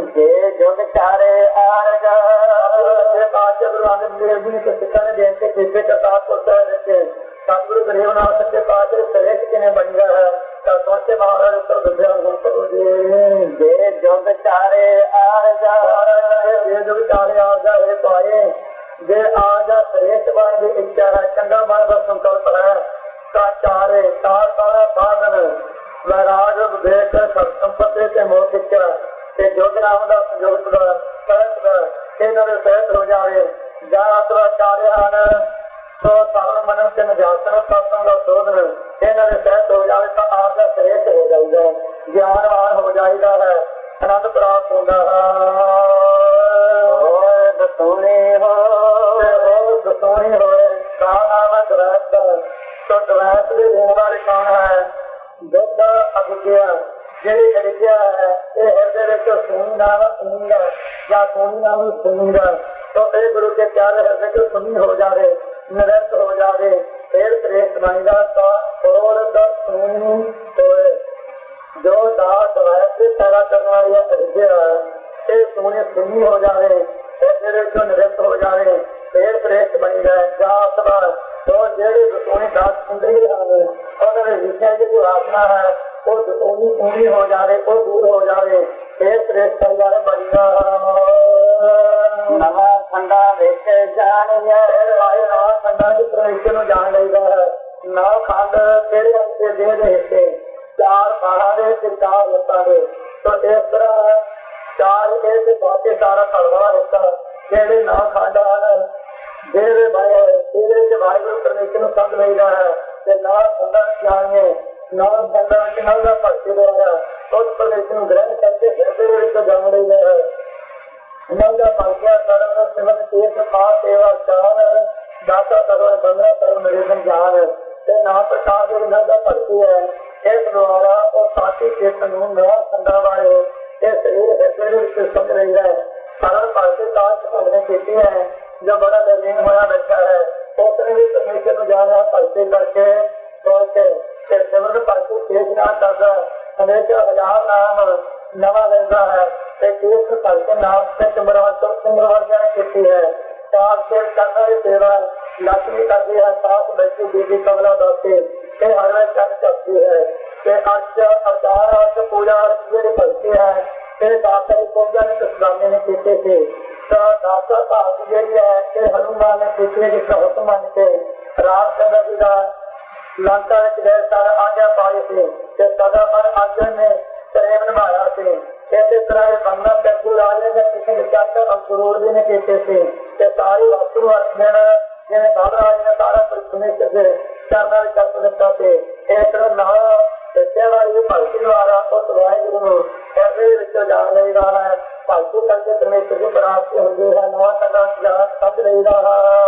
ਬੇਨਤੀ ਕੀਤੀ ਕਰਤਾਰਪੁਰ ਸਾਹਿਬ ਵਿੱਚ ਸਤਿਗੁਰੂ ਗਰੀਬ ਨਾਥ ਸੱਚੇ ਪਾਤਸ਼ਾਹ ਸਰੇਸ਼ ਕਿਵੇਂ ਬਣ ਗਿਆ ਹੈ ਤਾਂ ਸੋਚੇ ਮਹਾਰਾਜ ਉੱਤਰ ਦਿੰਦੇ ਹਨ ਗੁਰੂ ਜੀ ਜੇ ਜੁਗ ਚਾਰੇ ਆਰਜਾ ਜੇ ਜੁਗ ਚਾਰੇ ਆਰਜਾ ਇਹ ਪਾਏ ਜੇ ਆਰਜਾ ਸਰੇਸ਼ ਬਣ ਦੀ ਇੱਛਾ ਹੈ ਚੰਗਾ ਮਨ ਦਾ ਸੰਕਲਪ ਹੈ ਤਾਂ ਚਾਰੇ ਚਾਰ ਸਾਰਾ ਸਾਧਨ ਵੈਰਾਗ ਵਿਵੇਕ ਸਤ ਸੰਪਤੀ ਤੇ ਮੋਹ ਇੱਛਾ ਤੇ ਜੁਗ ਨਾਮ ਦਾ ਸੰਯੋਗ ਦਾ ਸਹਿਤ ਦਾ ਇਹਨਾਂ ਦੇ ਸਹਿਤ ਹੋ ਜਾਵੇ ਜਾਂ ਆਤਰਾਚਾਰਿਆ ਹਨ ਸੋ ਸਰਲ ਮਨੁ ਤੇ ਨਿਜਾਤਨ ਸਤਸੰਗ ਦਾ ਸੋਧਨ ਇਹਨਾਂ ਦੇ ਸਹਿਤ ਹੋ ਜਾਵੇ ਤਾਂ ਆਪ ਦਾ ਸਰੇਸ਼ ਹੋ ਜਾਈਦਾ ਗਿਆਨਵਾਨ ਹੋ ਜਾਈਦਾ ਹੈ ਆਨੰਦ ਪ੍ਰਾਪਤ ਹੁੰਦਾ ਹੈ ਹੋਏ ਦਸੂਣੀ ਹੋਏ ਹੋਏ ਦਸੂਣੀ ਹੋਏ ਕਾ ਨਾਮ ਦਰੈਤ ਸੋ ਦਰੈਤ ਦੇ ਹੋਣ ਵਾਲੇ ਕੌਣ ਹੈ ਦੁੱਧ ਅਗਿਆ ਜਿਹੜੀ ਅਗਿਆ ਹੈ ਇਹ ਹਿਰਦੇ ਵਿੱਚ ਸੋਣੀ ਨਾਮ ਸੁਣੀਗਾ ਜਾਂ ਸੋਣੀ ਨਾਮ ਸੁਣੀਗਾ तो ये गुरु के प्यारे हृदय को सुनी हो जाए निरस्त हो जाए फिर श्रेष्ठ बनेगा और जो दास वैसे पैदा करने वाली हृदय है सोने सुनी हो जाए फिर निरस्त हो जाए फिर श्रेष्ठ बनेगा जात तो जेड़े सोने दास सुंदरी उन्होंने विषय की जो आत्मा है वो सोनी पूरी हो जाए वो दूर हो जाए फिर श्रेष्ठ परिवार बनेगा नवा खंडा विच जानिए आए नवा खंडा की प्रवेश ਨੂੰ ਜਾਣ ਲਈਦਾ ਹੈ ਨਵ ਖੰਡ ਤੇਰੇ ਅੰਤੇ ਦੇ ਦੇ ਹਿੱਸੇ ਚਾਰ ਬਾਹਾਂ ਦੇ ਤੇ ਚਾਰ ਲੱਤਾਂ ਦੇ तो इस तरह चार ਇਹ ਤੇ ਬਾਕੀ ਸਾਰਾ ਤਲਵਾ ਹਿੱਸਾ ਜਿਹੜੇ ਨਵ ਖੰਡ ਹਨ ਜਿਹੜੇ ਬਾਏ ਤੇਰੇ ਦੇ ਵਾਹਿਗੁਰੂ ਪਰਮੇਸ਼ਰ ਨੂੰ ਸੰਗ ਲਈਦਾ ਹੈ ਤੇ ਨਵਾ ਖੰਡਾ ਜਾਣੀਏ ਨਵਾ ਖੰਡਾ ਵਿੱਚ ਨਵ ਦਾ ਭਗਤੀ ਦੁਆਰਾ ਉਸ ਪਰਮੇਸ਼ਰ ਨੂੰ ਗ੍ਰਹਿਣ ਕਰਕੇ ਹਿਰਦੇ ਵਿੱਚ ਜਾਣ ਲਈਦਾ ਹੈ नंदा भाग्य कर्म सिमन तीर्थ पाप सेवा चार दाता सर्व बंधना सर्व निवेदन जान ते ना प्रकार जो नंदा भक्ति है इस द्वारा और साथी चेतन ਨੂੰ ਨਵਾਂ ਖੰਡਾ ਵਾਲੇ ਇਹ ਸਰੀਰ ਹਿਰਦੇ ਵਿੱਚ ਸਮਝ ਰਹੀ ਹੈ ਸਰਲ ਭਗਤੀ ਕਾਜ ਭਗਨੇ ਕੀਤੀ ਹੈ ਜੋ ਬੜਾ ਦਰਮੀਨ ਹੋਇਆ ਬੈਠਾ ਹੈ ਉਸਨੇ ਵੀ ਪਰਮੇਸ਼ਰ ਨੂੰ ਜਾਣਿਆ ਭਗਤੀ ਕਰਕੇ ਸੋਚ ਕੇ ਤੇ ਸਿਮਰਨ ਭਗਤੀ ਤੇਜ ਨਾ ਕਰਦਾ ਹਮੇਸ਼ਾ ਹਜ਼ਾਰ ਨਾਮ ਨਵਾਂ ਲੈਂਦਾ ਹੈ ਤੇ ਤੀਰਥ ਭਗਤ ਨਾਮ ਤੇ ਸਿਮਰਨ ਤੋਂ ਸਿਮਰਨ ਜਾਣ ਕੀਤੀ ਹੈ ਸਾਥ ਦੇ ਕਰਨਾ ਦੀ ਸੇਵਾ ਲక్ష్ਮੀ ਕਰਦੀ ਹੈ ਸਾਥ ਬੈਠੀ ਬੀਬੀ ਕਮਲਾ ਦਾਤੇ ਇਹ ਹਰ ਵੇਲੇ ਕਰ ਸਕਦੀ ਹੈ ਤੇ ਅੱਜ ਅਰਦਾਸ ਅਰਥ ਪੂਜਾ ਜਿਹੜੀ ਭਗਤੀ ਹੈ ਇਹ ਦਾਤਾ ਦੀ ਪੂਜਾ ਨੇ ਸੁਨਾਮੇ ਨੇ ਕੀਤੇ ਸੀ ਤਾਂ ਦਾਤਾ ਭਾਗ ਜਿਹੜੀ ਹੈ ਇਹ ਹਨੂਮਾਨ ਨੇ ਕੀਤੀ ਜਿਸ ਦਾ ਹੁਕਮ ਮੰਨ ਕੇ ਰਾਤ ਸਦਾ ਦੀ ਲੰਕਾ ਵਿੱਚ ਗਏ ਸਾਰਾ ਆਗਿਆ ਪਾਈ ਸੀ ਤੇ ਸਦਾ ਪਰ ਆਗਿਆ ਨੇ ਪ੍ਰੇਮ ਨਿਭਾਇਆ ਸੀ ਇਸੇ ਤਰ੍ਹਾਂ ਇਹ ਬੰਦਾ ਪੈਗੂ ਰਾਜੇ ਦੇ ਕਿਸੇ ਵਿਚਾਰ ਅੰਕੁਰੋੜ ਵੀ ਨੇ ਕੀਤੇ ਸੀ ਤੇ ਸਾਰੀ ਵਸਤੂ ਨੂੰ ਅਰਥ ਦੇਣਾ ਜਿਵੇਂ ਬਾਬਾ ਰਾਜ ਨੇ ਸਾਰਾ ਪਰਮੇਸ਼ਰ ਦੇ ਚਰਨਾਂ ਵਿੱਚ ਅਰਥ ਦਿੱਤਾ ਸੀ ਇਸ ਤਰ੍ਹਾਂ ਨਾ ਸੱਚੇ ਵਾਲੀ ਭਗਤੀ ਦੁਆਰਾ ਉਸ ਵਾਹਿਗੁਰੂ ਨੂੰ ਹਿਰਦੇ ਵਿੱਚੋਂ ਜਾਣ ਲਈਦਾ ਹੈ ਭਗਤੀ ਕਰਕੇ ਪਰਮੇਸ਼ਰ ਦੀ ਪ੍ਰਾਪਤੀ ਹੁੰਦੀ ਹੈ ਨਵਾਂ ਕਰਨਾ ਜਾਣ ਸਮਝ ਲਈਦਾ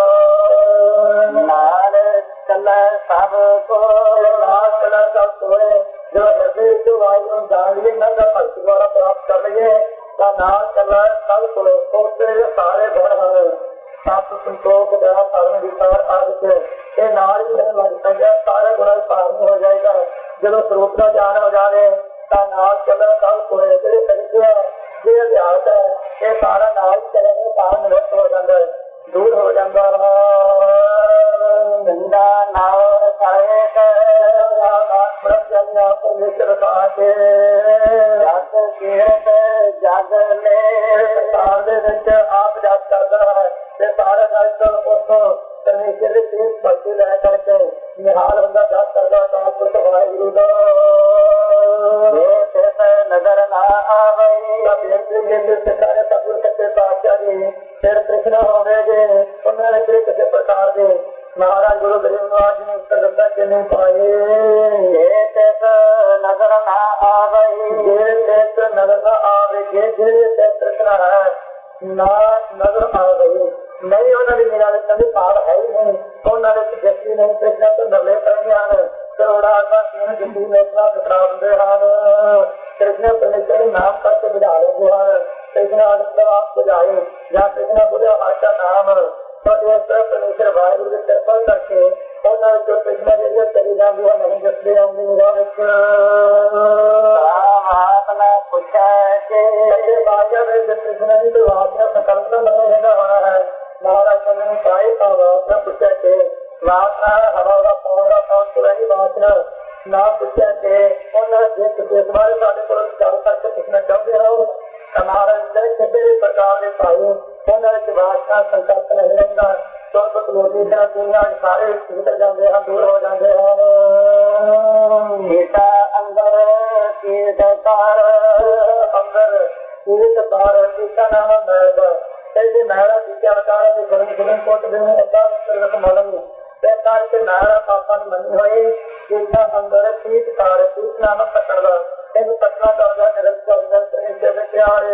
ਹੈ ਨਾਲ ਚੱਲੇ ਸਭ ਕੋਲ ਨਾਲ ਚੱਲੇ ਸਭ ਕੋਲ जो हृदय से वायु जान लिए न भक्ति द्वारा प्राप्त कर रही है का नाम चल रहा है कल सोचते सारे गुण हैं सत संतोष दया धर्म विचार आदि से ये नाल ही लग गया सारे गुण पारण हो जाएगा जब स्वरूप का ज्ञान हो जाए तो नाल चल रहा कल कोई तेरे तरीके है ये अभ्यास है ये सारा नाल ही चलेगा पार निवृत्त हो जाता है दूर हो जाता निंदा नाव खाए परमेश्वर पाके जग कीरत जग ले संसार दे विच आप जप करदा है ते सारे जग उसको परमेश्वर ਦੀ ਤੀਰਥ ਭਗਤੀ ਲੈ ਕਰਕੇ ਨਿਹਾਲ ਹੁੰਦਾ ਜਪ ਕਰਦਾ ਤਾਂ ਪੁਰਖ ਵਾਹਿਗੁਰੂ ਦਾ ਇਹ ਤੇ ਨਜ਼ਰ ਨਾ ਆਵੇ ਤਾਂ ਬੇਨਤੀ ਬੇਨਤੀ ਸਿਕਾਰੇ ਸਤਿਗੁਰ ਸੱਚੇ ਪਾਤਸ਼ਾਹ ਜੀ ਫਿਰ ਕ੍ਰਿਸ਼ਨ ਹੋਵੇ ਜੇ ਉਹਨਾਂ ਨੇ ਕਿਸੇ ਪ੍ਰਕਾਰ ਦੇ महाराज गुरु गरीब नाथ जी ने उत्तर दत्ता के नहीं पाए नजर न आवे नजर न आवे कृष्ण है ना नजर आ गई नहीं उन्होंने मेरा कभी पार है ही नहीं उन्होंने जस्ती नहीं कृष्ण तो नले करेंगे हैं करोड़ा तीन जिंदगी में इतना टकरा होंगे हैं कृष्ण परमेश्वर नाम करके बुझा लेंगे हैं कृष्ण आप बुझाए या कृष्ण बुझा आशा नाम तो परमेश्वर वाहिगुरु की कृपा करके उन्होंने जो कृष्ण जी चली जाती है नहीं दसते होंगे महात्मा पूछा कि कृष्ण जी तो आपने संकल्पना नहीं रहना होना है महाराज चंद्र ने पाए का वासना पूछा के वासना हमारा पौड़ा पौध तो नहीं वासना ना पूछा के उन्हें जे किसी तुम्हारे साथ को जान करके पूछना चाहते हो हमारा अंदर किसी भी प्रकार के पाए उन्हें की वासना संकल्प नहीं रहता तो कुछ लोग इधर दुनिया सारे भीतर जाते हैं दूर हो जाते हैं गीता अंदर कीर्तकार अंदर कीर्तकार गीता नाम मैल ऐसे मैला विद्या बता रहे गुरु गुरु कोट देने ऐसा सर्वत मालूम बेकार के मैला पापन मनी होए गीता अंदर कीर्तकार कीर्त नाम पकड़वा इन पकड़ा कर गया निरंतर निरंतर जैसे प्यारे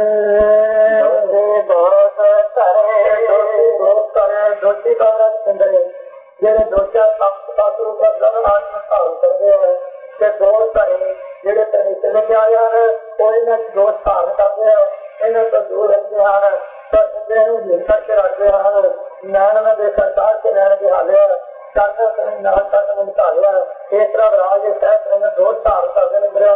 बहुत करे बहुत करे दोषी कर सुंदरे जेरे दोषा पाप पासु का लग आत्म साल कर दे के दोष करे जेरे तने चले गया यार कोई न दोष धारण करते हैं इन्हें तो दूर रहते हैं तो इंद्रियों करके रखते हैं नैन में देख संसार के नैन के हाले करना कहीं ना करना में निकाले इस तरह राज सहस्त्र में दोष धारण करते इंद्रियों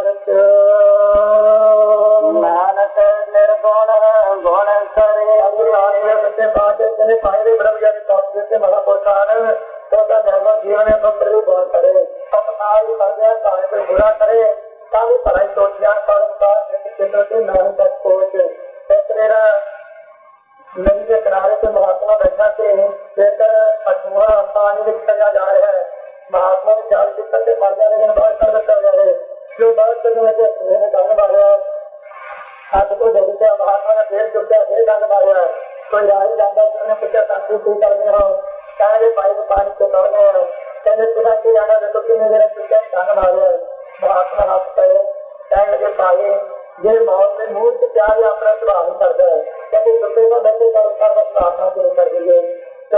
नानक निर्गुण गुण करे अग्नि सत्य पांच जने पाए ब्रह्म ज्ञानी पाप जैसे महापुरुषान तो का निर्मल जीवन में प्रभु गुण करे अपना ही करते सारे को बुरा करे काफी पढ़ाई तो ज्ञान परंपरा क्षेत्र के नाम तक पहुंचे मेरा नदी के किनारे से महात्मा बैठा से लेकर अठवा पानी लिखा जा रहा है महात्मा चार चित्तर से मार जाने के बाद सर्व कर रहे जो बात करने लगे मैंने गाने मारा हाथ को देखते महात्मा ने पेड़ चुका फिर गाने मारा कोई राही जाता ने पूछा शांति कोई करने हो चाहे पाइप पानी से तोड़ने हो कहने पूछा कि जाना देखो कि मेरे पूछा गाने मारा महात्मा हाथ करे कहने लगे पाए ये मौत में मूर्त प्यार अपना स्वभाव करता है क्योंकि सुखे को बैठे कर प्रार्थना शुरू कर दिए तो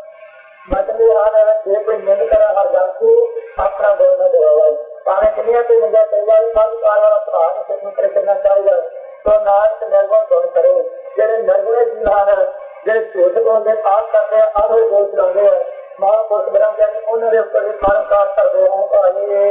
मतलब ये कोई मन कर हर जानती अपना बोलना जरूर पाने के लिए तो मुझे चाहिए स्वभाव से करना चाहिए तो नाच निर्गुण कौन करे जेडे निर्गुण जीवान जेडे झूठ बोलते पाप करते हैं आधे बोल चलाते हैं महापुरुष ब्रह्म ज्ञानी उन्होंने ऊपर भी कारोबार करते हैं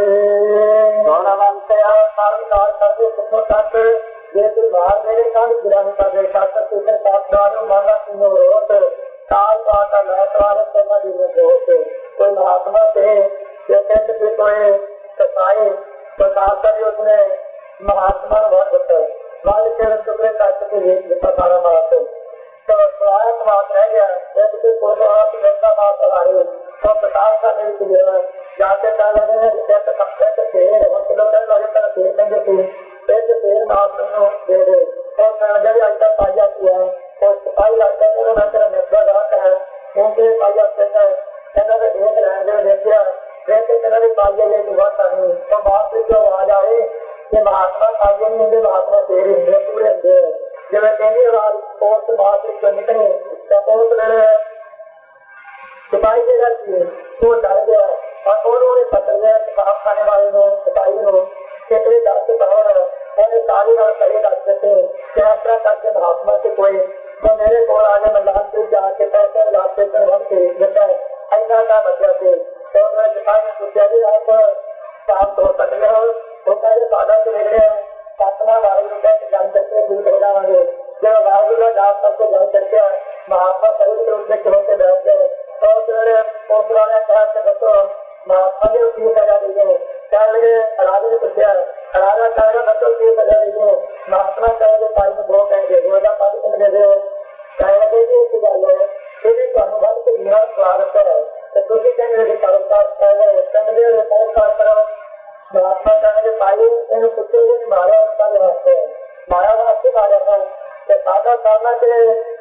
गुणवंत कारोबार करते कितनों तक ये तो बाहर मेरे काम गिराने का देखा तक कितने कारोबार माना तीनों रोत काल पाता लहसवार करना जीवन होते कोई महात्मा से कहते थे कोई सताए तो काकर उसने महात्मा बहुत होता है बाल के टुकड़े काट के लिए जितना सारा मारते तो स्वायत्त बात रह गया जैसे कोई आप नेता बात आ रही तो प्रकाश का नहीं क्लियर जाते पहले जैसे कपड़े के तेल और किलोमीटर लगे तक तेल देंगे थे एक तेल नाम दे दे और जब ऐसा पाया किया है और सिपाही लगता है मैं तेरा नेता रहा है क्योंकि पाया कहता है कहना तो देख रहे हैं देखिए देख के कहना भी पाया ये बात नहीं तो बात से क्यों आ जाए कि महात्मा पाया नहीं होंगे महात्मा तेरे होंगे पूरे होंगे जब कहनी आवाज पोस्ट बात से निकले तो पोस्ट मेरे सिपाही के जाती है तो डर गया और उन्होंने पकड़ गया किताब खाने वाले लोग सिपाही लोग कितने डर से बाहर और सारी बात करे डरते थे कि ऐसा करके महात्मा से कोई तो मेरे को आगे मैदान से जाके पैसे लाते थे भर के जैसा ऐसा का बच्चा थे तो मेरे सिपाही ने पूछा कि आप काम तो सकते हो वो पहले बाधा से निकले पातना वायु जान करके दूर हो जाएंगे जब वायु डाक सबको जान करके महात्मा शरीर के रूप में खिलौते बैठ गए तो फिर पोखरा ने कहा कि बच्चों महात्मा ने उसकी सजा दी गई क्या लगे राजा ने पूछा राजा कहेगा बच्चों की सजा दी गई महात्मा कहेंगे पाई में दो कहेंगे दो हजार पाँच सौ दे दो कह लगे कि इसकी गल है यदि अनुभव के बिना स्वागत है तो तुझे कहेंगे कारोबार पहले कहेंगे रिपोर्ट करो महात्मा कहेंगे पाई इन कुत्ते को मारा उनका वास्ते माया वास्ते मारा था कि सादा करना के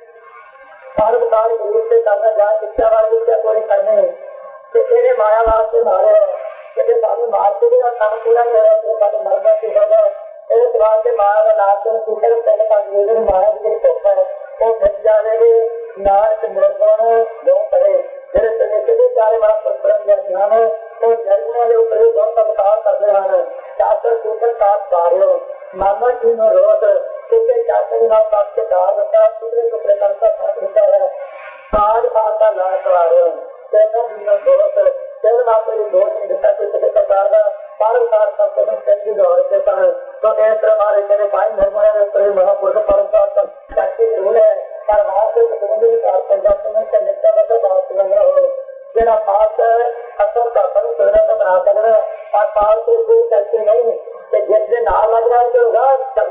हर प्रकार के रूप से करना जाए शिक्षा वाली शिक्षा पूरी करने कि इन्हें माया वास्ते मारे कि सामने मारते भी और काम पूरा करे तो सामने मरना की होगा एक बात से माया का नाश करने सूखे पहले का जीवन माया की सोचता है वो मिट जाएगी नाश निर्गुण जो करे मेरे तरीके से चारे बात पर ब्रह्म ज्ञान है तो जन्म वाले ऊपर बहुत का विकास कर रहे हैं शास्त्र सूत्र साथ कार्यो मानव की में रोज क्योंकि शास्त्र ना साथ के दार होता है सूत्र टुकड़े करता फर्क होता है साध पाता ना कार्यो जैसा भी दोष जब मात्र ये दोष नहीं दिखता तो किसी प्रकार का पारंपरिक सबसे हम कैसे गौर देता है तो ऐसे हमारे मेरे भाई धर्म में महापुरुष परंपरा का रूल है पर वहां से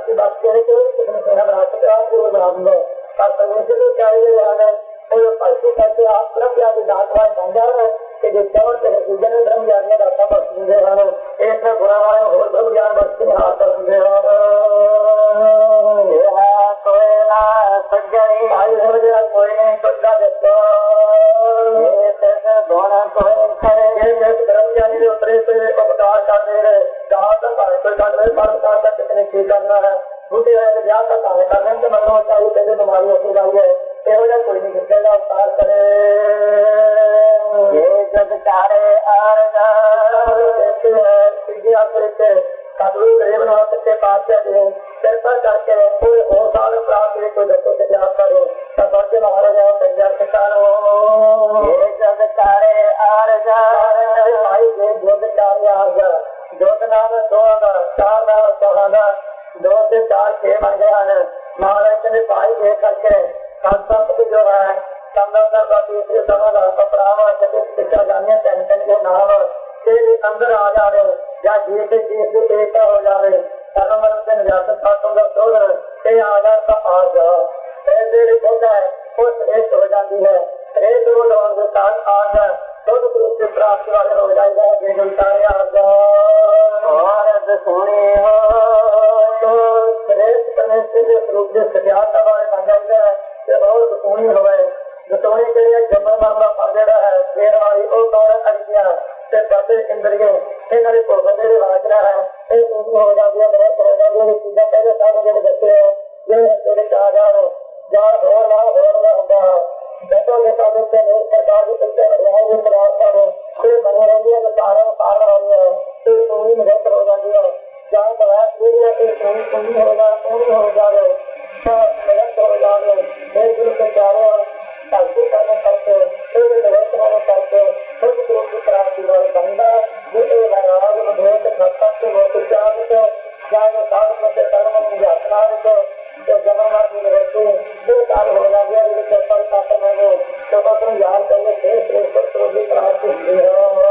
की बात करे तो किसी ने बना सकता है वो बना दूंगा पर परमेश्वर ने क्या ये है और ऐसे करके आप ब्रह्म ज्ञानी दासवान बन जा रहे कि जो चौर के सूजन में ब्रह्म ज्ञानी का सब सुनते हैं एक में बुरा वाले और ब्रह्म ज्ञान बच्चे हाथ कर सुनते हैं कोई ना सज्जनी भाई हो गया कोई नहीं सज्जा देता ये कैसे दोनों कोई करे ये जब ब्रह्म ज्ञानी के उतरे से उपकार करते रहे जहाँ तक भाई कोई कर रहे पर उपकार तक कितने की करना है दूसरी है ब्याह का कार्य करने से मतलब चाहिए पहले बीमारी होती जाइए केवल कोई नहीं किसका उपकार करे ये जब चारे देखते हैं साधु गरीब नाथ के पास चले कृपा करके कोई और साल प्राप्त कोई बच्चों से ब्याह करो तब बच्चे महाराज पंजाब के कारण ये जब चारे भाई ये जोत चार आर्जा जोत नाम दो चार नाम चौहाना दो से चार छह बन गया है महाराज ने भाई ये करके संस्कृत जो है संदर्भ तीसरे समय परामर्श शिक्षा जानिए टेंशन के नाम तेरे अंदर आ जा रहे या जीव के जीव से एक हो जा रहे कर्म से निजात पातों का शोध ते आधार का आ जा ऐसे होता है वो श्रेष्ठ हो जाती है श्रेष्ठ वो लोगों के साथ आ जाए शुद्ध रूप से प्राप्त वाले हो जाएगा ये गुलतारे आ जाओ और सोने हो तो श्रेष्ठ करने से रूप से सजाता वाले बन जाएगा ये बहुत सोनी हो गए सोने के लिए जन्म मामला पड़ रहा है देर वाली वो गौर अड़िया से पते इंद्रिय इन्हें को बदले वाचना है एक उनको हो जाती है बहुत हो जाती है चीजें पहले सारे जब बच्चे हैं ये तेरे कहा जा रहे जा हो ना हो ना होगा बच्चों के साथ से एक प्रकार की शिक्षा बढ़ाएंगे प्रयास करें फिर बने रहेंगे तो सारे पार रही है फिर पूरी निरंतर हो जाती है जहाँ प्रयास कीजिए फिर पूरी पूरी होगा पूरी हो जाए तो निरंतर हो जाए एक गुरु से जा रहे भक्ति करने करके फिर निरंतर होने करके खुद गुरु की प्राप्ति वाली बंदा जिसे भगवान भेद भक्तों से वो विचार से जाए साधु में से कर्म में यात्रा को जो जगन्नाथ जी रहते फिर कार्य हो जाएगा जिससे फल प्राप्त होंगे तो अपने याद करने से श्रेष्ठ की प्राप्ति हुई है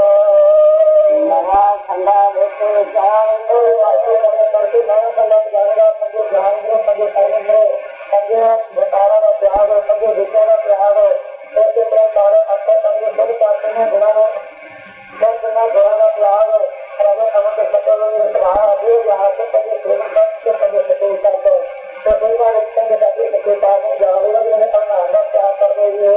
नया ठंडा देते जाएंगे ऐसे करने करके नया ठंडा जाएगा मुझे जाएंगे मुझे करेंगे मुझे बताना का प्यार है मुझे विचार प्यार है ऐसे प्रकार अच्छा मुझे सब चाहते हैं गुणा सब गुणा गुणा प्यार है अगर हम तो सकल रहा है यहाँ से कभी सेवन करके कभी सकल करके तो कई बार इसके कभी सकल करके जावेगा भी नहीं करना हम क्या कर रहे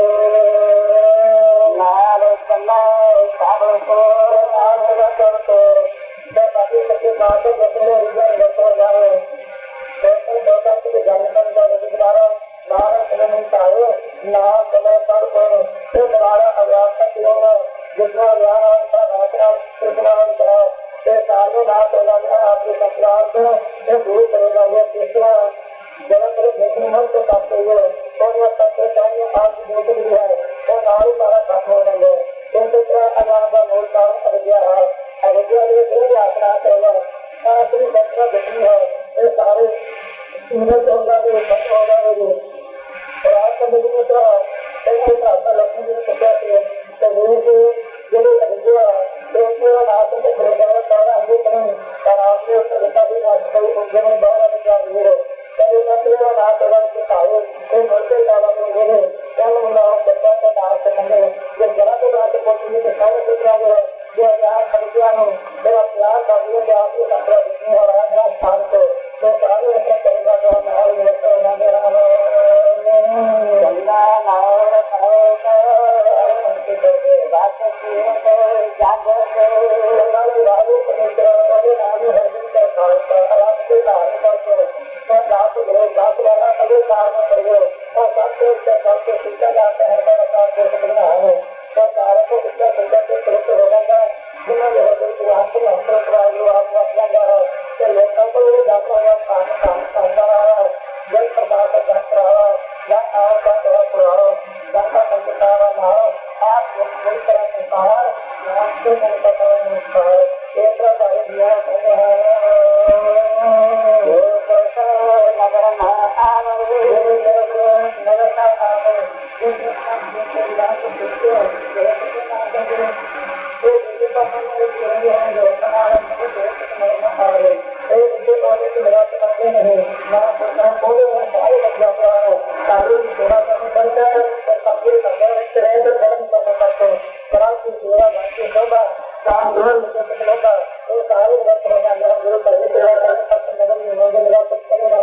हैं नाल चला साबल को नाल करके तो कभी सकल बात जैसे रिजल्ट हो जाए तो दोता के जानकारी का अधिकार नारायण सुनने चाहिए ना समय पर तो द्वारा अभ्यास का होगा जितना ज्ञान का भाषा कृष्णा करो ये सारे नाथ हो जाएगा आपके संस्कार को ये दूर करेगा ये तीसरा जगत को देखने मन को काटते हुए और यह तत्व चाहिए आपकी देख भी है वो नारी द्वारा खत्म हो जाएंगे इन दूसरा अज्ञान का मूल कारण अविद्या है अविद्या के जो भी आसना होगा शास्त्री दक्षिणा देखनी है ये सारे सूरज होगा जो खत्म हो जाएंगे और आपका देखने तो ऐसे प्रार्थना लक्ष्मी जी ने पूछा कि तो वो जो जो अविद्या तो पूरा नाथ के गुरुद्वारा सारा हिंदू करें और आपने उसका बता भी ना कोई उद्यमी बहुत अविद्या भी है कभी मंत्री और नाथ होगा कि सारे कोई मोटे दादा में बोले कल मुला बच्चा के नाथ से कंधे ये जरा तो बात पहुंची है कि सारे दूसरा जो है जो यार अविद्या हो मेरा प्यार का दिए कि आपकी संप्रा जितनी हो रहा है स्थान को तो सारे अपने करेगा जो हमारे व्यवस्था होना दे रहा है गंगा नाव खाओ बात की है जागो गंगा की बाबू पवित्र वाले नाम है जिनका खाओ आराम से धारण करके तो दास गए दास वाला सभी काम कर गए और सबसे अच्छा सबसे शिक्षा जाता है हर का को करना है तो सारे को शिक्षा शिक्षा से प्रयुक्त हो जाएगा जिन्होंने हो गई वहां से अंतर प्रायु आप अपना है तो लोगों को ये जाता है काम काम करना है जल प्रकार का जाता है या आओ का प्रभाव जाता संस्कार ना आप कोई तरह से बाहर रास्ते में पता नहीं है एक प्रकार दिया है वो कैसा नगर ना आवे नगर ना आवे जिस काम के लिए आप सोचते हैं ये काम करते हैं तो ये पसंद है कि ये है जो हमारा मुझे नहीं आ रहे एक जो और एक मेरा तो नहीं ना कोई सारे लग जाता है सारे की सेवा करनी पड़ता है और सबके संघर्ष रहे तो धर्म करना पड़ता है कराल की सेवा भक्ति होगा काम धर्म होगा तो सारे वर्ष होगा मेरा गुरु करने सेवा करने सबसे नगर में होगा मेरा कुछ करेगा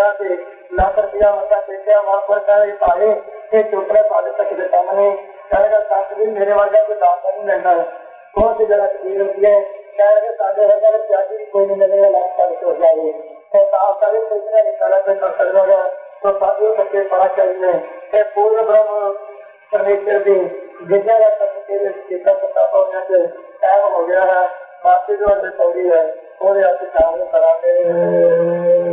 लाख रुपया मत टेकिया वहां पर चुपड़े पाले तक देता मैंने संत भी मेरे वर्गा कोई दाता नहीं मिलता है बहुत सी जगह तकलीफ होती है कह रहे साढ़े वर्गा त्यागी भी कोई नहीं मिलेगा लाख साल हो जाएगी आप सारे सोचना निकाला कोई कर सकता है तो साथियों सच्चे पढ़ा चाहिए पूर्ण ब्रह्म परमेश्वर की जितना का चेता प्रताप होने से टाइम हो गया है बाकी जो पौड़ी है वो करा